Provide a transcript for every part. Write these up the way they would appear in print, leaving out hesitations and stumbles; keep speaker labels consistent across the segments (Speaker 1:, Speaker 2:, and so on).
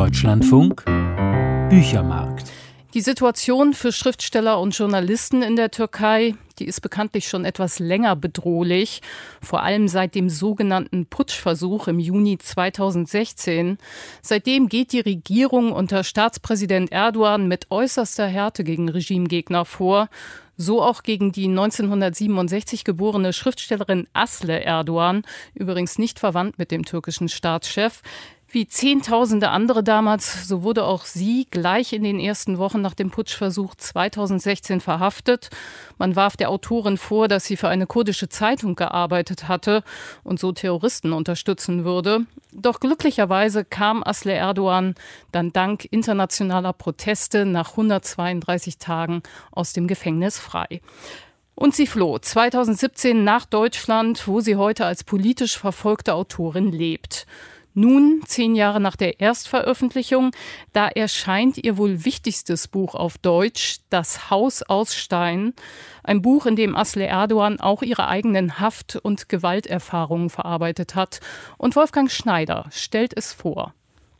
Speaker 1: Deutschlandfunk Büchermarkt.
Speaker 2: Die Situation für Schriftsteller und Journalisten in der Türkei, die ist bekanntlich schon etwas länger bedrohlich, vor allem seit dem sogenannten Putschversuch im Juni 2016. Seitdem geht die Regierung unter Staatspräsident Erdogan mit äußerster Härte gegen Regimegegner vor. So auch gegen die 1967 geborene Schriftstellerin Aslı Erdoğan, übrigens nicht verwandt mit dem türkischen Staatschef. Wie Zehntausende andere damals, so wurde auch sie gleich in den ersten Wochen nach dem Putschversuch 2016 verhaftet. Man warf der Autorin vor, dass sie für eine kurdische Zeitung gearbeitet hatte und so Terroristen unterstützen würde. Doch glücklicherweise kam Aslı Erdoğan dann dank internationaler Proteste nach 132 Tagen aus dem Gefängnis frei. Und sie floh 2017 nach Deutschland, wo sie heute als politisch verfolgte Autorin lebt. Nun, 10 Jahre nach der Erstveröffentlichung, da erscheint ihr wohl wichtigstes Buch auf Deutsch, Das Haus aus Stein. Ein Buch, in dem Aslı Erdoğan auch ihre eigenen Haft- und Gewalterfahrungen verarbeitet hat. Und Wolfgang Schneider stellt es vor.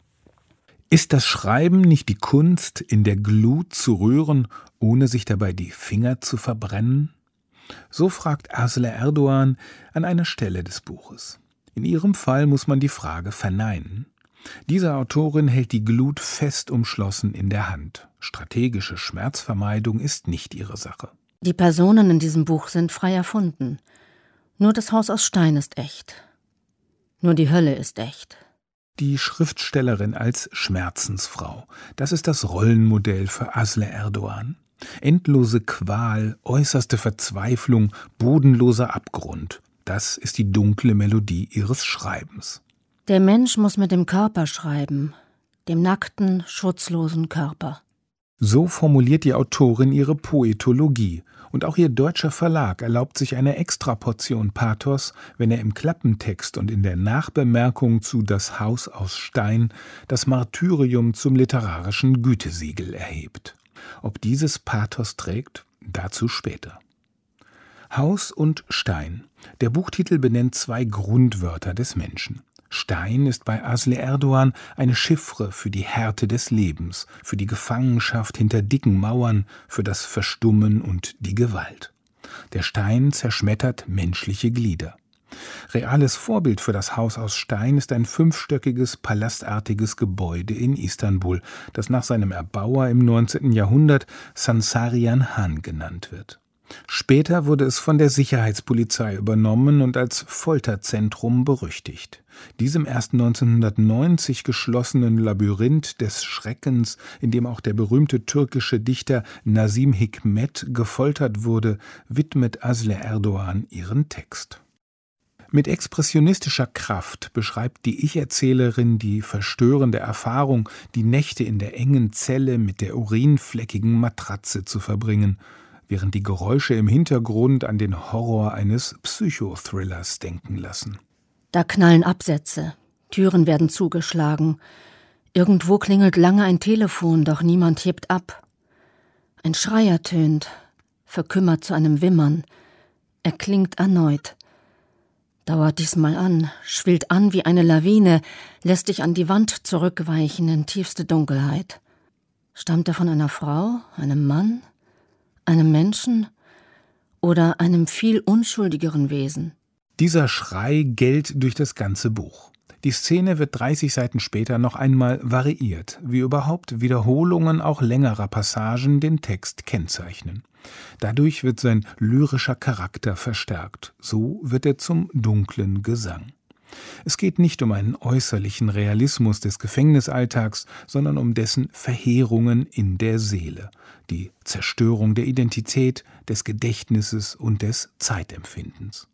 Speaker 3: Ist das Schreiben nicht die Kunst, in der Glut zu rühren, ohne sich dabei die Finger zu verbrennen? So fragt Aslı Erdoğan an einer Stelle des Buches. In ihrem Fall muss man die Frage verneinen. Diese Autorin hält die Glut fest umschlossen in der Hand. Strategische Schmerzvermeidung ist nicht ihre Sache.
Speaker 4: Die Personen in diesem Buch sind frei erfunden. Nur das Haus aus Stein ist echt. Nur die Hölle ist echt.
Speaker 3: Die Schriftstellerin als Schmerzensfrau. Das ist das Rollenmodell für Aslı Erdoğan. Endlose Qual, äußerste Verzweiflung, bodenloser Abgrund. Das ist die dunkle Melodie ihres Schreibens.
Speaker 4: Der Mensch muss mit dem Körper schreiben, dem nackten, schutzlosen Körper.
Speaker 3: So formuliert die Autorin ihre Poetologie. Und auch ihr deutscher Verlag erlaubt sich eine Extraportion Pathos, wenn er im Klappentext und in der Nachbemerkung zu Das Haus aus Stein das Martyrium zum literarischen Gütesiegel erhebt. Ob dieses Pathos trägt, dazu später. Haus und Stein. Der Buchtitel benennt 2 Grundwörter des Menschen. Stein ist bei Aslı Erdoğan eine Chiffre für die Härte des Lebens, für die Gefangenschaft hinter dicken Mauern, für das Verstummen und die Gewalt. Der Stein zerschmettert menschliche Glieder. Reales Vorbild für das Haus aus Stein ist ein 5-stöckiges, palastartiges Gebäude in Istanbul, das nach seinem Erbauer im 19. Jahrhundert Sansarian Han genannt wird. Später wurde es von der Sicherheitspolizei übernommen und als Folterzentrum berüchtigt. Diesem erst 1990 geschlossenen Labyrinth des Schreckens, in dem auch der berühmte türkische Dichter Nazım Hikmet gefoltert wurde, widmet Aslı Erdoğan ihren Text. Mit expressionistischer Kraft beschreibt die Ich-Erzählerin die verstörende Erfahrung, die Nächte in der engen Zelle mit der urinfleckigen Matratze zu verbringen, während die Geräusche im Hintergrund an den Horror eines Psychothrillers denken lassen.
Speaker 4: Da knallen Absätze, Türen werden zugeschlagen. Irgendwo klingelt lange ein Telefon, doch niemand hebt ab. Ein Schrei ertönt, verkümmert zu einem Wimmern. Er klingt erneut. Dauert diesmal an, schwillt an wie eine Lawine, lässt dich an die Wand zurückweichen in tiefste Dunkelheit. Stammt er von einer Frau, einem Mann, einem Menschen oder einem viel unschuldigeren Wesen?
Speaker 3: Dieser Schrei gellt durch das ganze Buch. Die Szene wird 30 Seiten später noch einmal variiert, wie überhaupt Wiederholungen auch längerer Passagen den Text kennzeichnen. Dadurch wird sein lyrischer Charakter verstärkt. So wird er zum dunklen Gesang. Es geht nicht um einen äußerlichen Realismus des Gefängnisalltags, sondern um dessen Verheerungen in der Seele, die Zerstörung der Identität, des Gedächtnisses und des Zeitempfindens.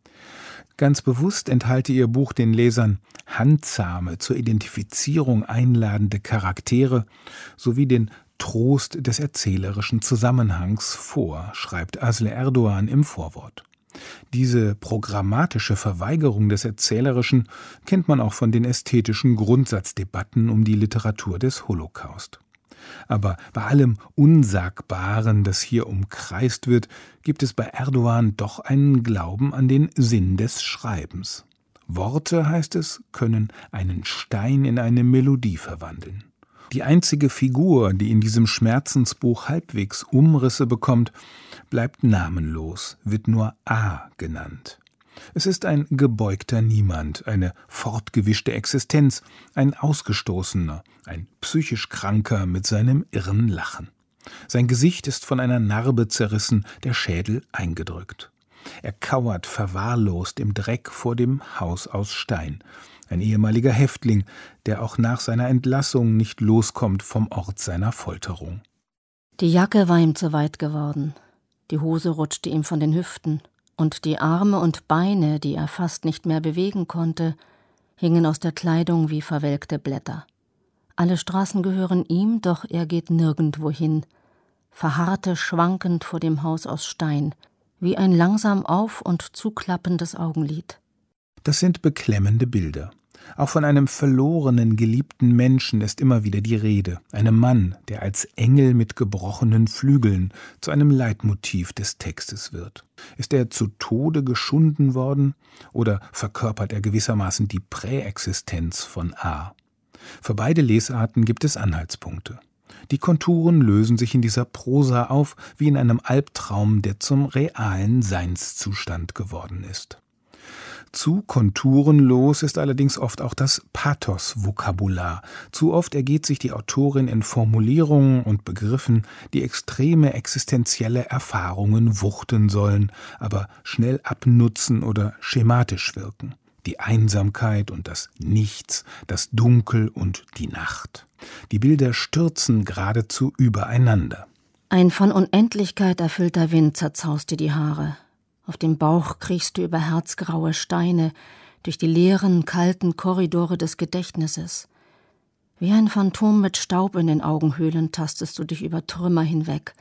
Speaker 3: Ganz bewusst enthalte ihr Buch den Lesern handsame, zur Identifizierung einladende Charaktere sowie den Trost des erzählerischen Zusammenhangs vor, schreibt Aslı Erdoğan im Vorwort. Diese programmatische Verweigerung des Erzählerischen kennt man auch von den ästhetischen Grundsatzdebatten um die Literatur des Holocaust. Aber bei allem Unsagbaren, das hier umkreist wird, gibt es bei Erdoğan doch einen Glauben an den Sinn des Schreibens. Worte, heißt es, können einen Stein in eine Melodie verwandeln. Die einzige Figur, die in diesem Schmerzensbuch halbwegs Umrisse bekommt, bleibt namenlos, wird nur A genannt. Es ist ein gebeugter Niemand, eine fortgewischte Existenz, ein Ausgestoßener, ein psychisch Kranker mit seinem irren Lachen. Sein Gesicht ist von einer Narbe zerrissen, der Schädel eingedrückt. Er kauert verwahrlost im Dreck vor dem Haus aus Stein. Ein ehemaliger Häftling, der auch nach seiner Entlassung nicht loskommt vom Ort seiner Folterung.
Speaker 4: Die Jacke war ihm zu weit geworden. Die Hose rutschte ihm von den Hüften. Und die Arme und Beine, die er fast nicht mehr bewegen konnte, hingen aus der Kleidung wie verwelkte Blätter. Alle Straßen gehören ihm, doch er geht nirgendwo hin, verharrte schwankend vor dem Haus aus Stein, wie ein langsam auf- und zuklappendes Augenlid.
Speaker 3: Das sind beklemmende Bilder. Auch von einem verlorenen, geliebten Menschen ist immer wieder die Rede. Einem Mann, der als Engel mit gebrochenen Flügeln zu einem Leitmotiv des Textes wird. Ist er zu Tode geschunden worden oder verkörpert er gewissermaßen die Präexistenz von A? Für beide Lesarten gibt es Anhaltspunkte. Die Konturen lösen sich in dieser Prosa auf, wie in einem Albtraum, der zum realen Seinszustand geworden ist. Zu konturenlos ist allerdings oft auch das Pathos-Vokabular. Zu oft ergeht sich die Autorin in Formulierungen und Begriffen, die extreme existenzielle Erfahrungen wuchten sollen, aber schnell abnutzen oder schematisch wirken. Die Einsamkeit und das Nichts, das Dunkel und die Nacht. Die Bilder stürzen geradezu übereinander.
Speaker 4: Ein von Unendlichkeit erfüllter Wind zerzaust dir die Haare. Auf dem Bauch kriechst du über herzgraue Steine, durch die leeren, kalten Korridore des Gedächtnisses. Wie ein Phantom mit Staub in den Augenhöhlen tastest du dich über Trümmer hinweg.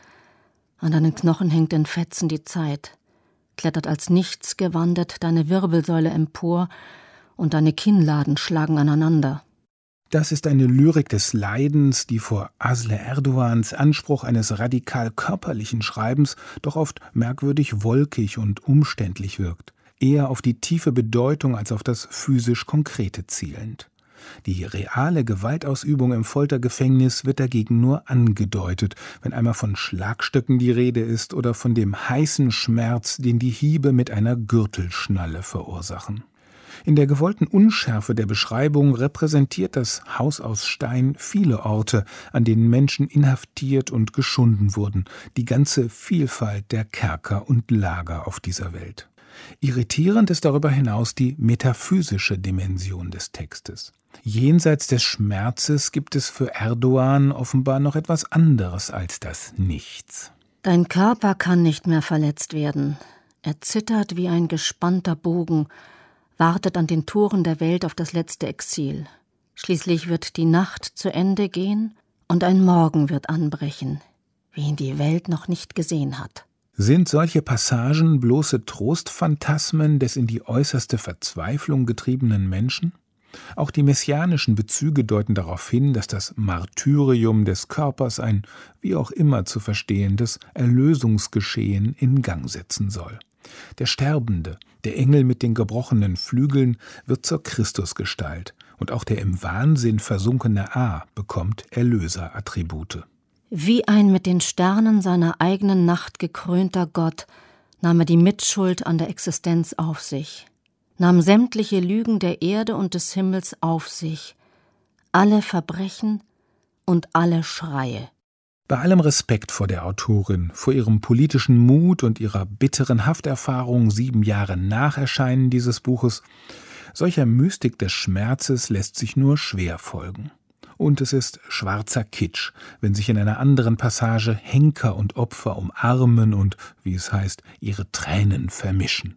Speaker 4: An deinen Knochen hängt in Fetzen die Zeit, klettert als nichts gewandet deine Wirbelsäule empor und deine Kinnladen schlagen aneinander.
Speaker 3: Das ist eine Lyrik des Leidens, die vor Aslı Erdogans Anspruch eines radikal körperlichen Schreibens doch oft merkwürdig wolkig und umständlich wirkt, eher auf die tiefe Bedeutung als auf das physisch Konkrete zielend. Die reale Gewaltausübung im Foltergefängnis wird dagegen nur angedeutet, wenn einmal von Schlagstöcken die Rede ist oder von dem heißen Schmerz, den die Hiebe mit einer Gürtelschnalle verursachen. In der gewollten Unschärfe der Beschreibung repräsentiert das Haus aus Stein viele Orte, an denen Menschen inhaftiert und geschunden wurden, die ganze Vielfalt der Kerker und Lager auf dieser Welt. Irritierend ist darüber hinaus die metaphysische Dimension des Textes. Jenseits des Schmerzes gibt es für Erdogan offenbar noch etwas anderes als das Nichts.
Speaker 4: Dein Körper kann nicht mehr verletzt werden. Er zittert wie ein gespannter Bogen, wartet an den Toren der Welt auf das letzte Exil. Schließlich wird die Nacht zu Ende gehen und ein Morgen wird anbrechen, wie ihn die Welt noch nicht gesehen hat.
Speaker 3: Sind solche Passagen bloße Trostphantasmen des in die äußerste Verzweiflung getriebenen Menschen? Auch die messianischen Bezüge deuten darauf hin, dass das Martyrium des Körpers ein, wie auch immer zu verstehendes, Erlösungsgeschehen in Gang setzen soll. Der Sterbende, der Engel mit den gebrochenen Flügeln, wird zur Christusgestalt, und auch der im Wahnsinn versunkene A bekommt Erlöserattribute.
Speaker 4: Wie ein mit den Sternen seiner eigenen Nacht gekrönter Gott nahm er die Mitschuld an der Existenz auf sich, nahm sämtliche Lügen der Erde und des Himmels auf sich, alle Verbrechen und alle Schreie.
Speaker 3: Bei allem Respekt vor der Autorin, vor ihrem politischen Mut und ihrer bitteren Hafterfahrung 7 Jahre nach Erscheinen dieses Buches, solcher Mystik des Schmerzes lässt sich nur schwer folgen. Und es ist schwarzer Kitsch, wenn sich in einer anderen Passage Henker und Opfer umarmen und, wie es heißt, ihre Tränen vermischen.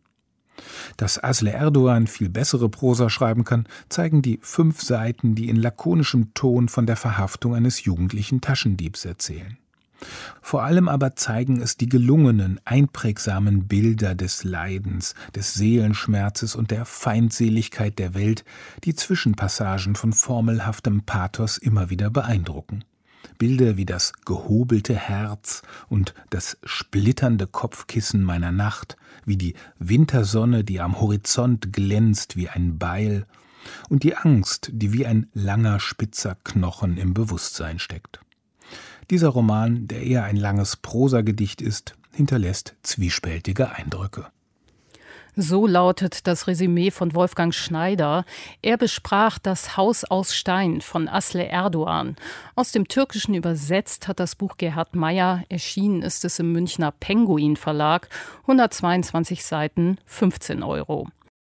Speaker 3: Dass Aslı Erdogan viel bessere Prosa schreiben kann, zeigen die 5 Seiten, die in lakonischem Ton von der Verhaftung eines jugendlichen Taschendiebs erzählen. Vor allem aber zeigen es die gelungenen, einprägsamen Bilder des Leidens, des Seelenschmerzes und der Feindseligkeit der Welt, die Zwischenpassagen von formelhaftem Pathos immer wieder beeindrucken. Bilder wie das gehobelte Herz und das splitternde Kopfkissen meiner Nacht, wie die Wintersonne, die am Horizont glänzt wie ein Beil, und die Angst, die wie ein langer, spitzer Knochen im Bewusstsein steckt. Dieser Roman, der eher ein langes Prosagedicht ist, hinterlässt zwiespältige Eindrücke.
Speaker 2: So lautet das Resümee von Wolfgang Schneider. Er besprach Das Haus aus Stein von Asle Erdoğan. Aus dem Türkischen übersetzt hat das Buch Gerhard Meyer. Erschienen ist es im Münchner Penguin Verlag. 122 Seiten, 15 €.